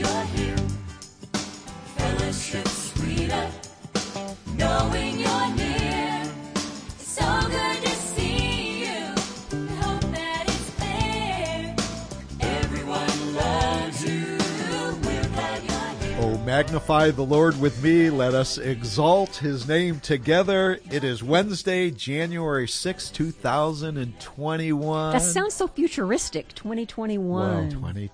you're here. Fellowship sweeter, knowing you're near. It's so good to see you. I hope that it's clear. Everyone loves you. We're glad you're here. Oh, magnify the Lord with me. Let us exalt his name together. It is Wednesday, January 6, 2021. That sounds so futuristic, 2021. Well,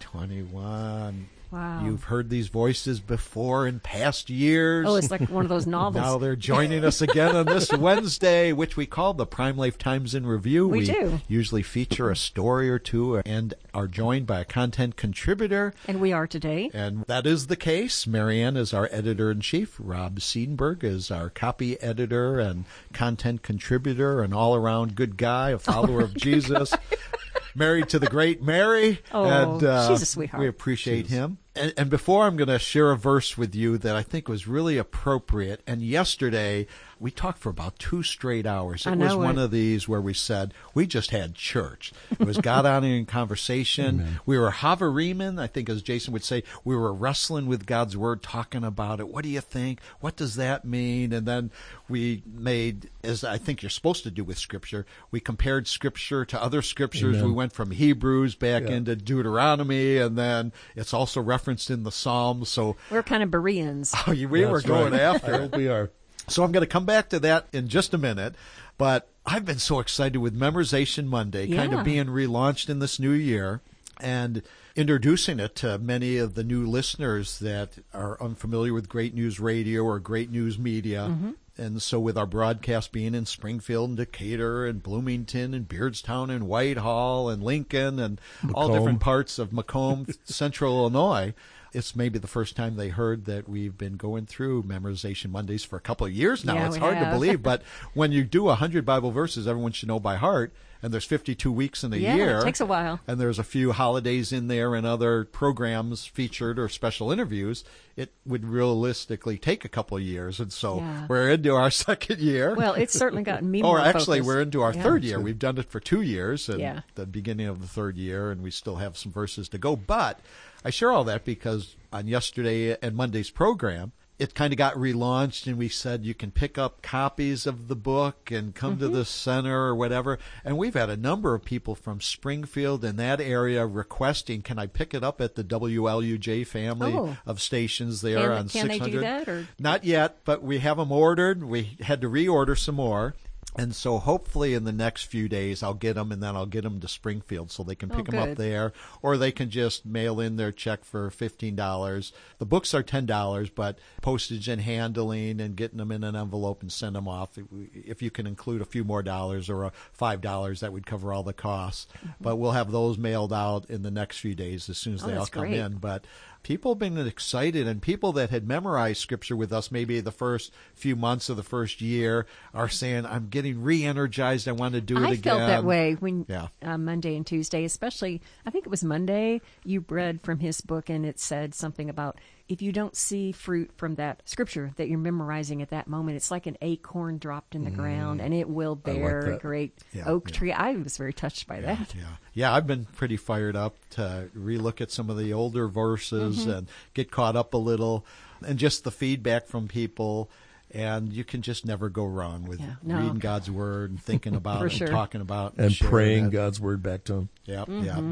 2021. Wow. You've heard these voices before in past years. Oh, it's like one of those novels. Now they're joining us again on this Wednesday, which we call the Prime Life Times in Review. We do. Usually feature a story or two and are joined by a content contributor. And we are today. And that is the case. Marianne is our editor-in-chief. Rob Seidenberg is our copy editor and content contributor, an all-around good guy, a follower of Jesus. Married to the great Mary. Oh, and, she's a sweetheart. We appreciate him. And before I'm going to share a verse with you that I think was really appropriate. And yesterday, we talked for about 2 straight hours. It was one of these where we said, we just had church. It was God-honoring conversation. Amen. We were Haveremen, I think as Jason would say. We were wrestling with God's Word, talking about it. What do you think? What does that mean? And then we made, as I think you're supposed to do with Scripture, we compared Scripture to other Scriptures. Amen. We went from Hebrews back into Deuteronomy, and then it's also referenced in the Psalms. So We're kind of Bereans. we were going after I it. hope we are. So I'm going to come back to that in just a minute. But I've been so excited with Memorization Monday, kind of being relaunched in this new year and introducing it to many of the new listeners that are unfamiliar with Great News Radio or Great News Media. Mm-hmm. And so with our broadcast being in Springfield and Decatur and Bloomington and Beardstown and Whitehall and Lincoln and all Macomb. different parts of Macomb, Central Illinois, it's maybe the first time they heard that we've been going through Memorization Mondays for a couple of years now. Yeah, it's we hard to have. believe, but when you do 100 Bible verses, everyone should know by heart, and there's 52 weeks in a year. It takes a while. And there's a few holidays in there and other programs featured or special interviews. It would realistically take a couple of years, and so we're into our second year. Well, it's certainly gotten me Or more actually, focused. we're into our third year. We've done it for 2 years, and the beginning of the third year, and we still have some verses to go. But I share all that because on yesterday and Monday's program, it kind of got relaunched, and we said you can pick up copies of the book and come to the center or whatever. And we've had a number of people from Springfield and that area requesting, can I pick it up at the WLUJ family of stations there on 600? Can they do that? Or? Not yet, but we have them ordered. We had to reorder some more. And so hopefully in the next few days I'll get them, and then I'll get them to Springfield so they can pick them up there, or they can just mail in their check for $15. The books are $10, but postage and handling and getting them in an envelope and send them off, if you can include a few more dollars or $5, that would cover all the costs. But we'll have those mailed out in the next few days as soon as they all come in. But people have been excited, and people that had memorized Scripture with us maybe the first few months of the first year are saying, I'm getting re-energized, I want to do it again. I felt that way when Monday and Tuesday, especially, I think it was Monday, you read from his book, and it said something about if you don't see fruit from that Scripture that you're memorizing at that moment, it's like an acorn dropped in the ground, and it will bear a great oak tree. I was very touched by that. Yeah, I've been pretty fired up to relook at some of the older verses and get caught up a little, and just the feedback from people. And you can just never go wrong with reading God's Word and thinking about it and talking about it. And praying God's Word back to Him. Yep.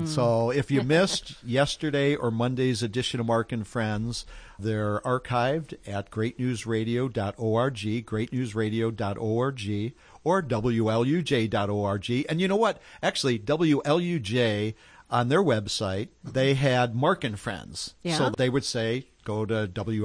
So if you missed yesterday or Monday's edition of Mark and Friends, they're archived at greatnewsradio.org, greatnewsradio.org, or WLUJ.org. And you know what? Actually, WLUJ, on their website, they had Mark and Friends. Yeah. So they would say, go to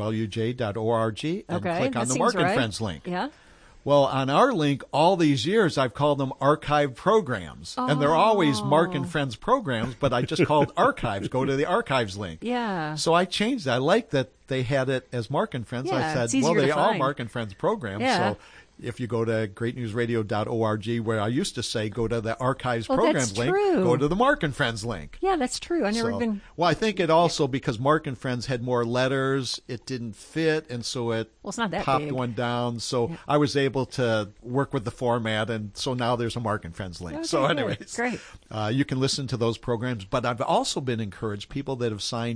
WLUJ.org and click on the Mark and Friends link. Yeah. Well, on our link, all these years, I've called them archived programs. And they're always Mark and Friends programs, but I just called archives. Go to the archives link. Yeah. So I changed it. I like that they had it as Mark and Friends. Yeah, I said, well, they are Mark and Friends programs. Yeah. So if you go to greatnewsradio.org, where I used to say go to the archives programs link, go to the Mark and Friends link. Yeah, that's true. I never even... Well, I think it also, because Mark and Friends had more letters, it didn't fit, and so it it's not that popped big. one down. So I was able to work with the format, and so now there's a Mark and Friends link. Okay, so anyways, great. You can listen to those programs. But I've also been encouraged, people that have signed up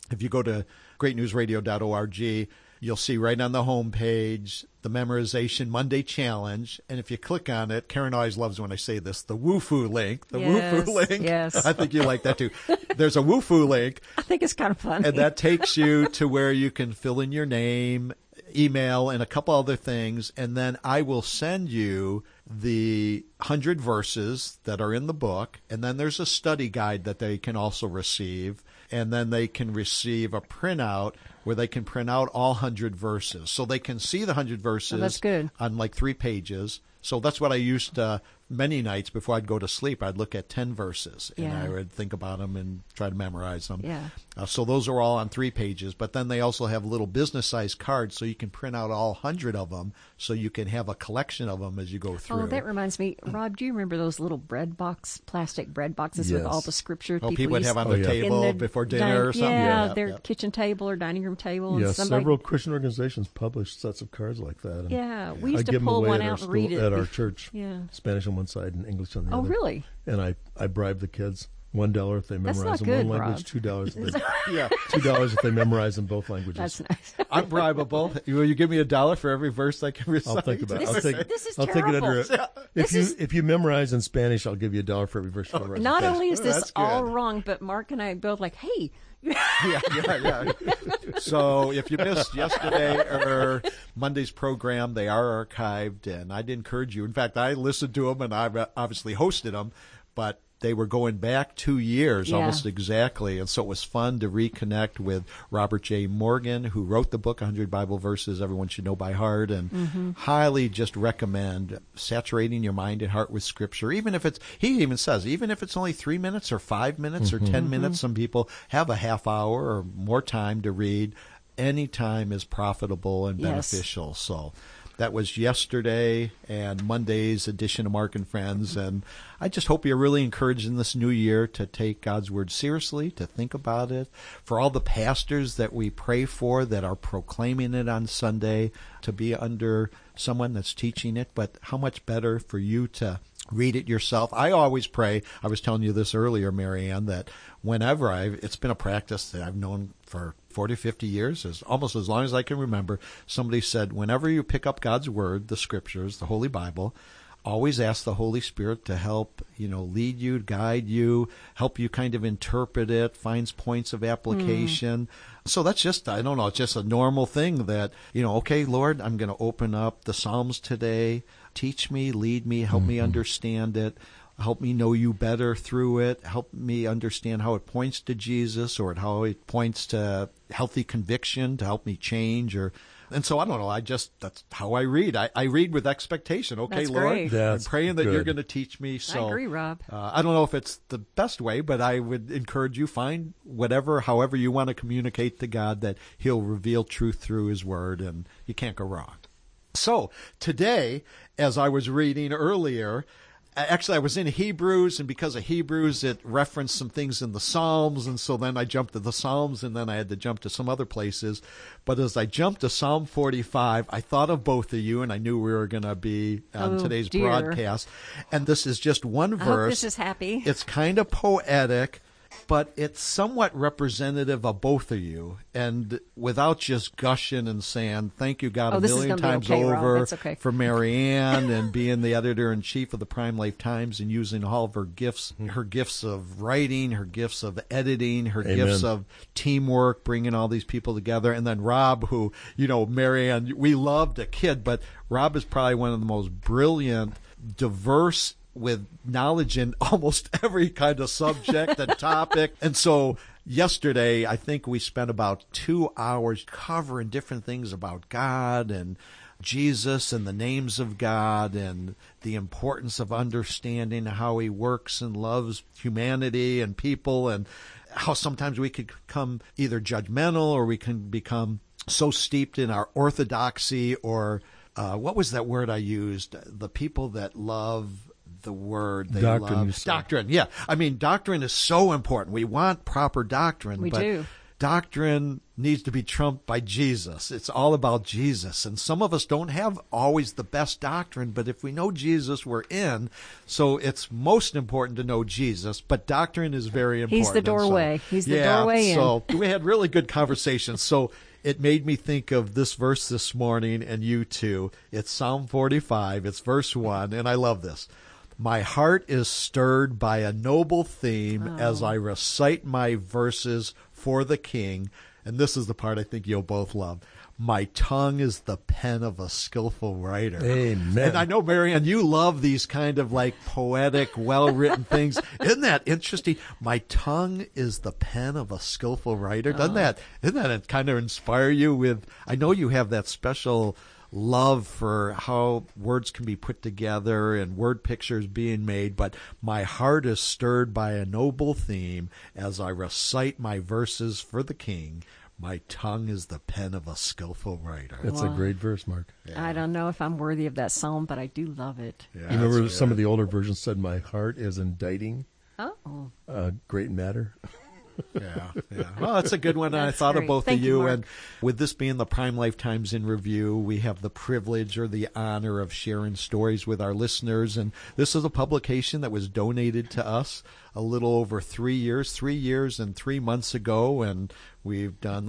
if you go to greatnewsradio.org, you'll see right on the homepage the Memorization Monday Challenge. And if you click on it, Karen always loves when I say this, the WooFoo link. The Yes, WooFoo link. yes. I think you like that too. There's a WooFoo link, I think it's kind of funny. and that takes you to where you can fill in your name, email, and a couple other things. And then I will send you the 100 verses that are in the book. And then there's a study guide that they can also receive. And then they can receive a printout where they can print out all 100 verses. So they can see the 100 verses that's good. on like 3 pages. So that's what I used to, many nights before I'd go to sleep, I'd look at 10 verses and Yeah. I would think about them and try to memorize them. Yeah. So those are all on 3 pages, but then they also have little business-sized cards so you can print out all 100 of them so you can have a collection of them as you go through. Oh, that reminds me, Rob, do you remember those little plastic bread boxes with Yes. all the scripture People would used have on Oh, the yeah. table in the before dinner or something? Yeah, their kitchen table or dining room table. And Yes, somebody, several Christian organizations publish sets of cards like that. And Yeah, we I used to give them pull away one at our out and read school- it. at our bef- church. Yeah. Spanish on one side and English on the Oh, other. really? And I bribe the kids $1 if they That's memorize not in good, one Rob. language, $2 if they Yeah. $2 if they memorize in both languages. That's nice. I'm bribable. Will you give me $1 for every verse I can recite? I'll think about it. This is I'll take it under terrible. it. If you memorize in Spanish, I'll give you $1 for every verse you memorize. Not in Spanish. only is this That's good. all wrong, but Mark and I both like, hey, Yeah. So if you missed yesterday or Monday's program, they are archived, and I'd encourage you. In fact, I listened to them, and I've obviously hosted them, but they were going back 2 years, Yeah. almost exactly. And so it was fun to reconnect with Robert J. Morgan, who wrote the book, 100 Bible Verses Everyone Should Know by Heart, and highly just recommend saturating your mind and heart with Scripture. Even if it's, he even says, even if it's only 3 minutes or 5 minutes or 10 minutes, some people have a half hour or more time to read. Any time is profitable and Yes. beneficial. So that was yesterday and Monday's edition of Mark and Friends. And I just hope you're really encouraged in this new year to take God's Word seriously, to think about it. For all the pastors that we pray for that are proclaiming it on Sunday, to be under someone that's teaching it. But how much better for you to read it yourself. I always pray, I was telling you this earlier, Marianne, that whenever it's been a practice that I've known for 40, 50 years, almost as long as I can remember, somebody said, whenever you pick up God's Word, the Scriptures, the Holy Bible, always ask the Holy Spirit to help, lead you, guide you, help you kind of interpret it, finds points of application. So that's just, I don't know, it's just a normal thing that, okay, Lord, I'm going to open up the Psalms today. Teach me, lead me, help me understand it. Help me know you better through it. Help me understand how it points to Jesus or how it points to healthy conviction to help me change. And so I don't know. That's how I read. I read with expectation. Okay, That's Lord, great. That's I'm praying that you're good. going to teach me. So I agree, Rob. I don't know if it's the best way, but I would encourage you, find however you want to communicate to God, that He'll reveal truth through His Word, and you can't go wrong. So today, as I was reading earlier, actually I was in Hebrews, and because of Hebrews, it referenced some things in the Psalms, and so then I jumped to the Psalms, and then I had to jump to some other places. But as I jumped to Psalm 45, I thought of both of you, and I knew we were going to be on today's dear. broadcast. And this is just one I verse. hope this is happy. It's kind of poetic, but it's somewhat representative of both of you. And without just gushing and saying, thank you, God, Oh, a this is million gonna be times okay, Rob. over That's okay. for Marianne and being the editor-in-chief of the Prime Life Times and using all of her gifts of writing, her gifts of editing, her Amen. gifts of teamwork, bringing all these people together. And then Rob, who, Marianne, we loved a kid, but Rob is probably one of the most brilliant, diverse, with knowledge in almost every kind of subject and topic. And so yesterday, I think we spent about 2 hours covering different things about God and Jesus and the names of God and the importance of understanding how He works and loves humanity and people, and how sometimes we could become either judgmental or we can become so steeped in our orthodoxy or what was that word I used? The people that love the word they Doctrine, you love. said. Doctrine, yeah. I mean, doctrine is so important. We want proper doctrine. We but do. doctrine needs to be trumped by Jesus. It's all about Jesus. And some of us don't have always the best doctrine, but if we know Jesus, we're in. So it's most important to know Jesus, but doctrine is very important. He's the doorway. He's the doorway in. So we had really good conversations. So it made me think of this verse this morning, and you too. It's Psalm 45. It's verse 1, and I love this. My heart is stirred by a noble theme as I recite my verses for the King. And this is the part I think you'll both love. My tongue is the pen of a skillful writer. Amen. And I know, Marianne, you love these kind of like poetic, well-written things. Isn't that interesting? My tongue is the pen of a skillful writer. Doesn't that kind of inspire you with, I know you have that special love for how words can be put together and word pictures being made, but my heart is stirred by a noble theme as I recite my verses for the King. My tongue is the pen of a skillful writer. That's a great verse, Mark. I don't know if I'm worthy of that psalm, but I do love it. Yeah, You remember that's some of good. the older versions said, my heart is inditing Oh, a great matter. Yeah. Well, that's a good one. And I That's thought of great. both Thank of you, you. Mark. And with this being the Prime Lifetimes in Review, we have the privilege or the honor of sharing stories with our listeners. And this is a publication that was donated to us a little over 3 years and 3 months ago. And we've done,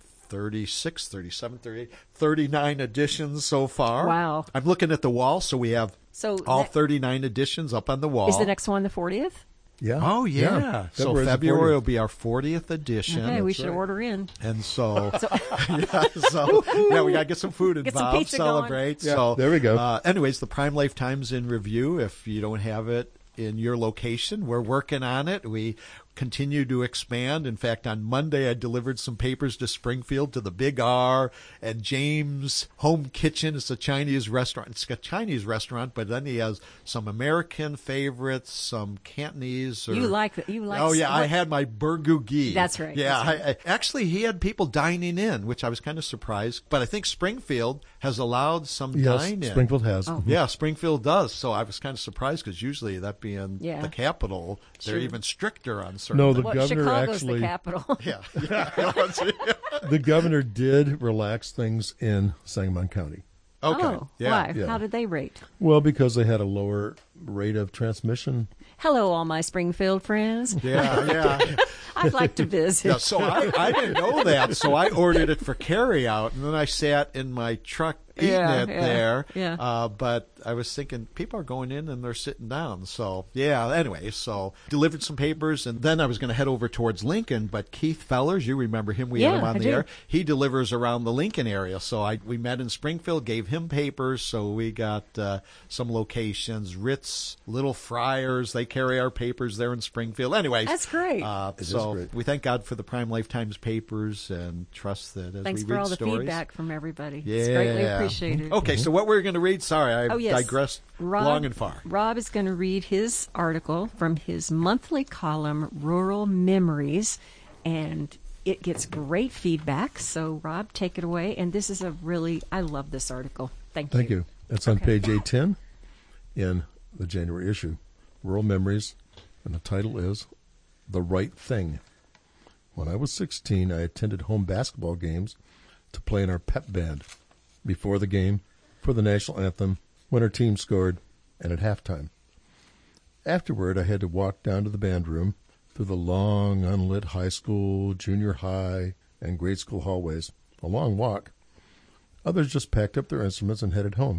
36, 37, 38, 39 editions so far. Wow. I'm looking at the wall, so we have So all that- 39 editions up on the wall. is the next one the 40th? Yeah. Oh, yeah. So February's the February 40th. will be our 40th edition. Okay, we that's should right. order in. And so, we got to get some food Get some involved, pizza going. celebrate. Yeah, So there we go. Anyways, the Prime Lifetimes in Review, if you don't have it in your location, we're working on it. We continue to expand. In fact, on Monday, I delivered some papers to Springfield to the Big R and James Home Kitchen. It's a Chinese restaurant. It's a Chinese restaurant, but then he has some American favorites, some Cantonese. You like that? You like? Oh yeah, I what- had my burgogi. That's right, Yeah, that's actually, he had people dining in, which I was kind of surprised. But I think Springfield has allowed some Yes, dine-in. Springfield has. Oh. Yeah, Springfield does. So I was kind of surprised because usually that being Yeah. the capital, they're Sure. even stricter on certain. No, the Well, governor Chicago's actually, the capital. yeah. the governor did relax things in Sangamon County. Okay. Oh, yeah. why? Yeah. How did they rate? Well, because they had a lower rate of transmission. Hello, all my Springfield friends. Yeah. I'd like to visit. Yeah, so I didn't know that, so I ordered it for carry out, and then I sat in my truck eating it there. Yeah. But I was thinking people are going in and they're sitting down. So yeah. Anyway, so delivered some papers, and then I was going to head over towards Lincoln. But Keith Fellers, you remember him? We had Yeah, him on I the do. air. He delivers around the Lincoln area. So we met in Springfield, gave him papers. So we got some locations. Ritz, Little Friars, they carry our papers there in Springfield. Anyways, That's great. is So great. we thank God for the Prime Lifetimes papers and trust that as Thanks we for read all the stories. feedback from everybody. Yeah. It's greatly appreciated. Okay, so what we're going to read, sorry, I Oh, yes. digressed long and far. Rob is going to read his article from his monthly column, Rural Memories, and it gets great feedback. So, Rob, take it away. And this is I love this article. Thank you. Thank you. It's on Okay. page 810 in the January issue. Rural Memories, and the title is The Right Thing. When I was 16, I attended home basketball games to play in our pep band. Before the game, for the national anthem, when our team scored, and at halftime. Afterward, I had to walk down to the band room through the long, unlit high school, junior high, and grade school hallways. A long walk. Others just packed up their instruments and headed home.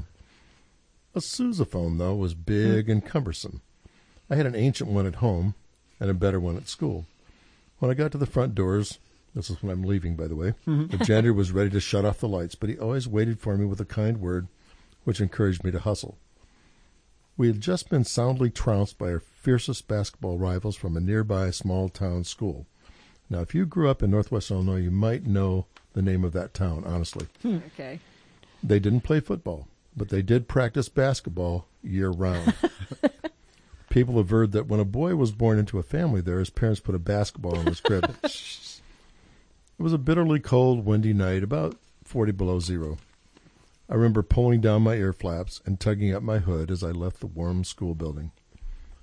A sousaphone, though, was big and cumbersome. I had an ancient one at home and a better one at school. When I got to the front doors, this is when I'm leaving, by the way, the janitor was ready to shut off the lights, but he always waited for me with a kind word, which encouraged me to hustle. We had just been soundly trounced by our fiercest basketball rivals from a nearby small-town school. Now, if you grew up in northwest Illinois, you might know the name of that town, honestly. Okay. They didn't play football, but they did practice basketball year-round. People averred that when a boy was born into a family there, his parents put a basketball in his crib. It was a bitterly cold, windy night, about 40 below zero. I remember pulling down my ear flaps and tugging up my hood as I left the warm school building.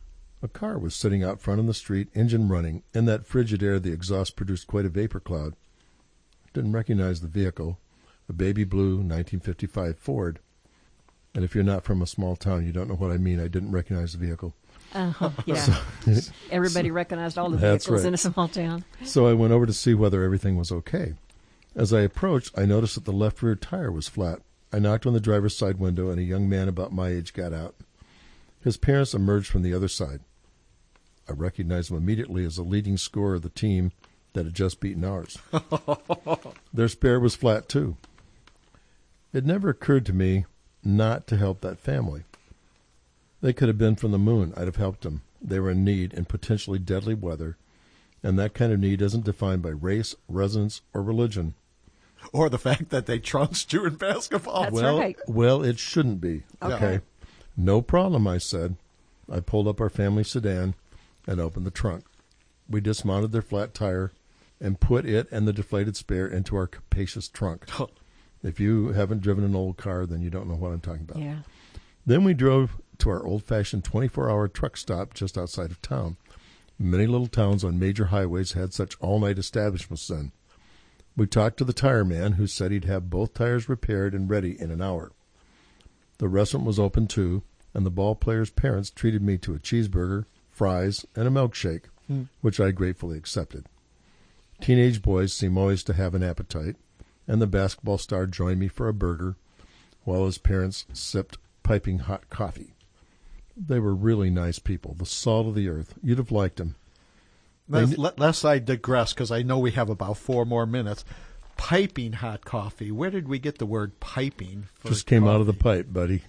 A car was sitting out front on the street, engine running. In that frigid air, the exhaust produced quite a vapor cloud. Didn't recognize the vehicle. A baby blue 1955 Ford. And if you're not from a small town, you don't know what I mean. I didn't recognize the vehicle. Yeah. Everybody recognized all the That's vehicles right. in a small town. So I went over to see whether everything was okay. As I approached, I noticed that the left rear tire was flat. I knocked on the driver's side window, and a young man about my age got out. His parents emerged from the other side. I recognized him immediately as the leading scorer of the team that had just beaten ours. Their spare was flat, too. It never occurred to me not to help that family. They could have been from the moon. I'd have helped them. They were in need in potentially deadly weather, and that kind of need isn't defined by race, residence, or religion. Or the fact that they trounced you in basketball. That's right. Well, it shouldn't be. Okay. No problem, I said. I pulled up our family sedan and opened the trunk. We dismounted their flat tire and put it and the deflated spare into our capacious trunk. If you haven't driven an old car, then you don't know what I'm talking about. Yeah. Then we drove to our old-fashioned 24-hour truck stop just outside of town. Many little towns on major highways had such all-night establishments then. We talked to the tire man, who said he'd have both tires repaired and ready in an hour. The restaurant was open, too, and the ball players' parents treated me to a cheeseburger, fries, and a milkshake, which I gratefully accepted. Teenage boys seem always to have an appetite, and the basketball star joined me for a burger, while his parents sipped piping hot coffee. They were really nice people, the salt of the earth. You'd have liked them. Lest I digress, because I know we have about 4 more minutes. Piping hot coffee. Where did we get the word piping? Just came out of the pipe, buddy.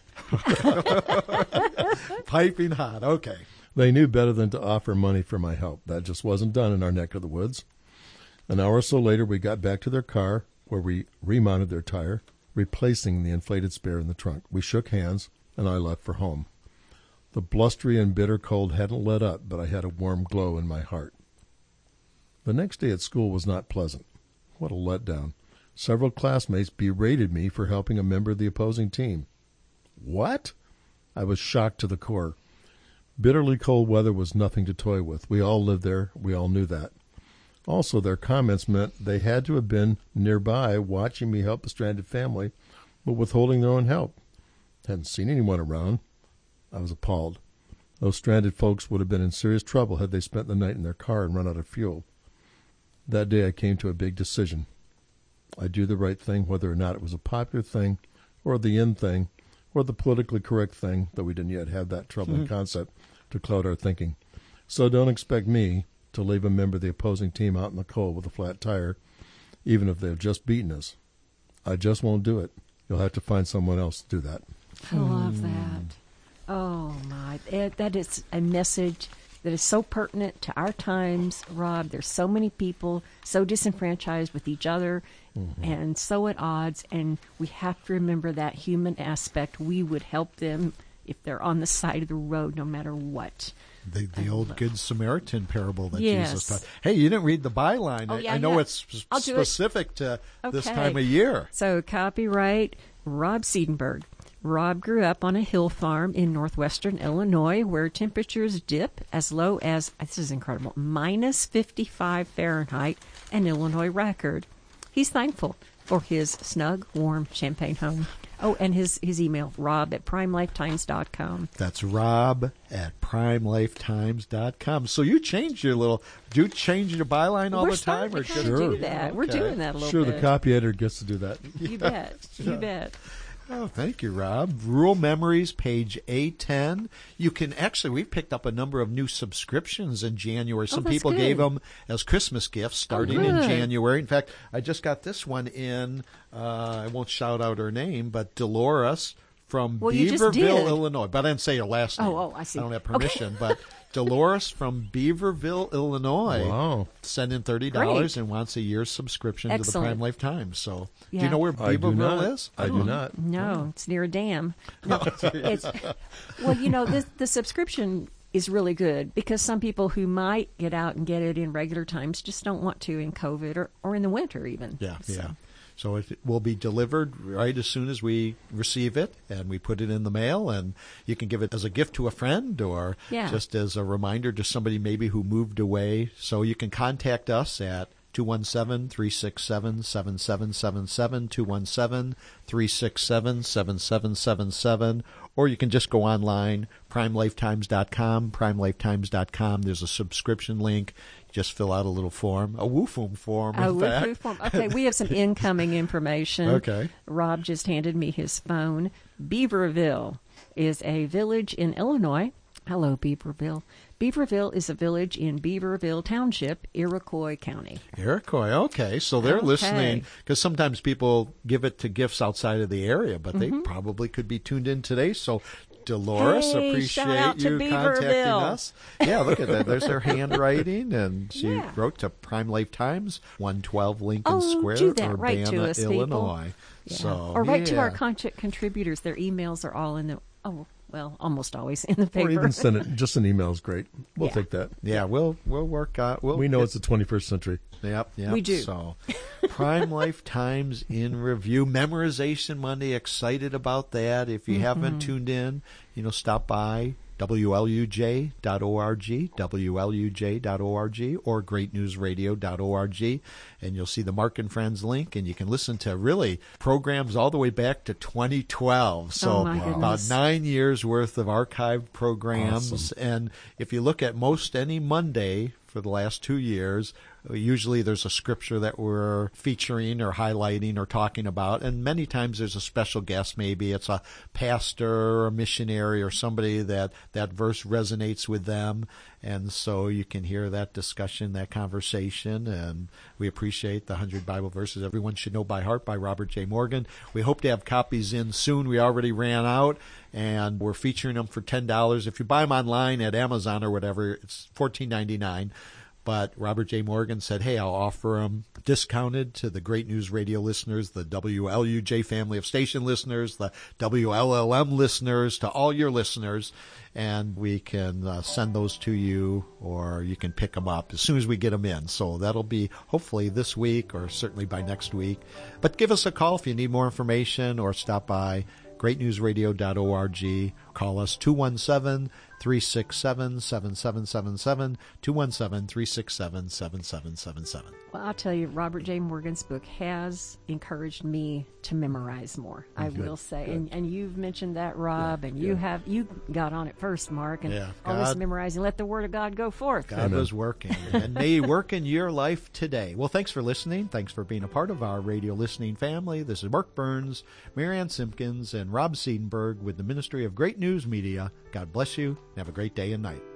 Piping hot. Okay. They knew better than to offer money for my help. That just wasn't done in our neck of the woods. An hour or so later, we got back to their car, where we remounted their tire, replacing the inflated spare in the trunk. We shook hands, and I left for home. The blustery and bitter cold hadn't let up, but I had a warm glow in my heart. The next day at school was not pleasant. What a letdown. Several classmates berated me for helping a member of the opposing team. What? I was shocked to the core. Bitterly cold weather was nothing to toy with. We all lived there. We all knew that. Also, their comments meant they had to have been nearby watching me help a stranded family, but withholding their own help. Hadn't seen anyone around. I was appalled. Those stranded folks would have been in serious trouble had they spent the night in their car and run out of fuel. That day I came to a big decision. I'd do the right thing, whether or not it was a popular thing, or the in thing, or the politically correct thing, though we didn't yet have that troubling concept to cloud our thinking. So don't expect me to leave a member of the opposing team out in the cold with a flat tire, even if they've just beaten us. I just won't do it. You'll have to find someone else to do that. I love that. Oh, my. That is a message that is so pertinent to our times, Rob. There's so many people so disenfranchised with each other and so at odds, and we have to remember that human aspect. We would help them if they're on the side of the road, no matter what. The old Good Samaritan parable that Yes. Jesus taught. Hey, you didn't read the byline. Oh, yeah, I know yeah. it's I'll do it. specific to this Okay. time of year. So copyright Rob Seidenberg. Rob grew up on a hill farm in northwestern Illinois where temperatures dip as low as, this is incredible, minus 55 Fahrenheit, an Illinois record. He's thankful for his snug, warm Champaign home. Oh, and his email, rob@primelifetimes.com. That's rob@primelifetimes.com. So you changed your do you change your byline all We're the time? starting to just kinda Sure. do that. We're Okay. doing that a little Sure, bit. the copy editor gets to do that. You bet. You bet. Oh, thank you, Rob. Rural Memories, page A10. You can actually, we picked up a number of new subscriptions in January. Some that's people good. gave them as Christmas gifts starting in good. January. In fact, I just got this one in, I won't shout out her name, but Dolores from Well, you just Beaverville, did. Illinois. But I didn't say her last name. Oh, I see. I don't have Okay. permission, but Dolores from Beaverville, Illinois. Wow. Sent in $30 Great. and wants a year's subscription to the Excellent. Prime Life Times. So, do Yeah. you know where I do Beaverville not. is? I do not. No, it's near a dam. No, it's, well, the subscription is really good because some people who might get out and get it in regular times just don't want to in COVID or in the winter even. Yeah, So, yeah. So it will be delivered right as soon as we receive it, and we put it in the mail, and you can give it as a gift to a friend or just as a reminder to somebody maybe who moved away. So you can contact us at 217-367-7777, 217-367-7777, or you can just go online, primelifetimes.com, primelifetimes.com. There's a subscription link. Just fill out a little form, a WooFoom form, in fact. WooFoom form. Okay, we have some incoming information. Okay. Rob just handed me his phone. Beaverville is a village in Illinois. Hello, Beaverville. Beaverville is a village in Beaverville Township, Iroquois County. Iroquois, okay. So they're listening, because sometimes people give it to gifts outside of the area, but they probably could be tuned in today. So Dolores, Hey, appreciate shout out to you contacting Beaverville. us. Yeah, look at that. There's her handwriting, and she wrote to Prime Life Times, 112 Lincoln Square, do that. Write Urbana, to us, people. Illinois. Yeah. So, or write to our contributors. Their emails are all in the, almost always in the paper. Or even send it. Just an email is great. We'll take that. Yeah, we'll work out. We know it's the 21st century. Yep. We do. So, Prime Life Times in review. Memorization Monday. Excited about that. If you haven't tuned in, stop by WLUJ.org, WLUJ.org, or greatnewsradio.org, and you'll see the Mark and Friends link, and you can listen to really programs all the way back to 2012. So about 9 years worth of archived programs. Awesome. And if you look at most any Monday for the last 2 years, usually there's a scripture that we're featuring or highlighting or talking about, and many times there's a special guest. Maybe it's a pastor or a missionary or somebody that verse resonates with them, and so you can hear that discussion, that conversation, and we appreciate the 100 Bible Verses Everyone Should Know by Heart by Robert J. Morgan. We hope to have copies in soon. We already ran out, and we're featuring them for $10. If you buy them online at Amazon or whatever, it's $14.99. But Robert J. Morgan said, hey, I'll offer them discounted to the Great News Radio listeners, the WLUJ family of station listeners, the WLLM listeners, to all your listeners. And we can send those to you, or you can pick them up as soon as we get them in. So that'll be hopefully this week or certainly by next week. But give us a call if you need more information, or stop by greatnewsradio.org. Call us 217-367-7777, 217-367-7777. Well, I'll tell you, Robert J. Morgan's book has encouraged me to memorize more, I will say. And you've mentioned that, Rob, and you got on it first, Mark, and always memorizing. Let the Word of God go forth. God was working, and may He work in your life today. Well, thanks for listening. Thanks for being a part of our radio listening family. This is Mark Burns, Marianne Simpkins, and Rob Seidenberg with the Ministry of Great News Media. God bless you, and have a great day and night.